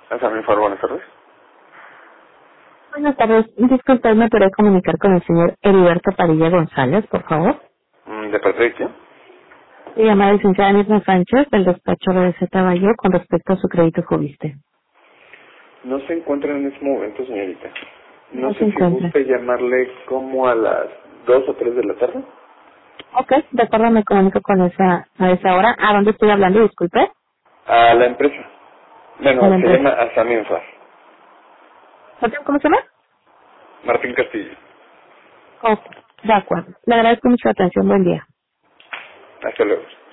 También, por favor, buenas tardes. Buenas tardes. Disculpe, ¿me podría comunicar con el señor Heriberto Padilla González, por favor? ¿De parte de quién? Se llama la licenciada Mirna Sánchez del despacho de Z Bayo con respecto a su crédito Fobiste. No se encuentra en este momento, señorita. No No se sé si encuentra. gusta llamarle como a las 2 o 3 de la tarde. Ok, de acuerdo, me comunico con a esa hora. ¿A dónde estoy hablando? Disculpe. A la empresa. A Bueno, la se empresa. llama Asamienfar. ¿Cómo se llama? Martín Castillo. Ok, de acuerdo. Le agradezco mucho la atención. Buen día. Hasta luego.